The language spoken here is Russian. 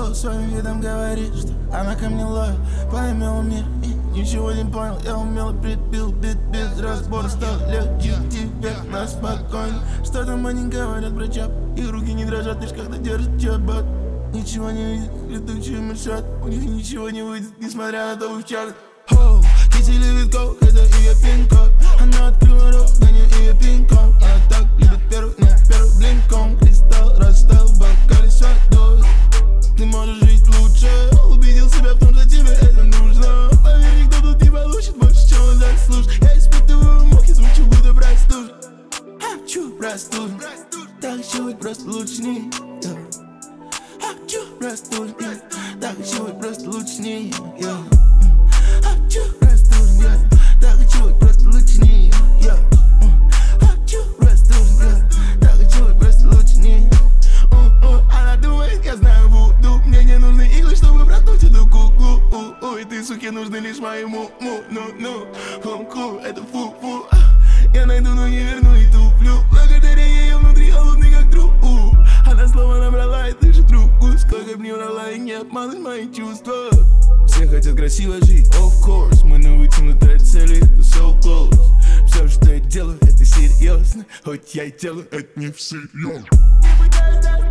своим видом говорит, что она ко мне лоял. Поймел мир и ничего не понял. Я умело прибил бит без разбора. Стал легче тебе на спокойно. Что там они говорят про чап? Их руки не дрожат, лишь когда держат чабат. Ничего не видит, летучие мешат. У них ничего не выйдет, несмотря на то, вы в чарт. Хоу, Кити любит кок, это ее пин-код. Она открыла рот, гоню ее пинком. Она так любит первый, но первый блинком. Кристалл растаял в бокале с водой. Ты можешь жить лучше. Убедил себя в том, что тебе это нужно. Поверь, никто тут не получит больше, чем он заслужит. Я испытываю муки, звучу, будто простужен. Хочу простужен. Так хочу быть просто лучше не. Хочу простужен. Так хочу быть просто лучше не. Хочу простужен. Так хочу быть просто лучше не. Хочу простужен. Так хочу быть просто лучше не. Она думает, я знаю вуду. Мне не нужны иглы, чтобы проткнуть эту куклу. И ты, суки, нужны лишь моему хумку, это фу-фу. Я найду, но не верну и туплю. Благодаря ее внутри холодный, как труп. Она слово набрала и дышит трубку. Сколько б не врала и не обмануть мои чувства. Все хотят красиво жить, of course. Мы на вытянутой цели, это so close. Все, что я делаю, это серьезно. Хоть я и делаю это не всерьез.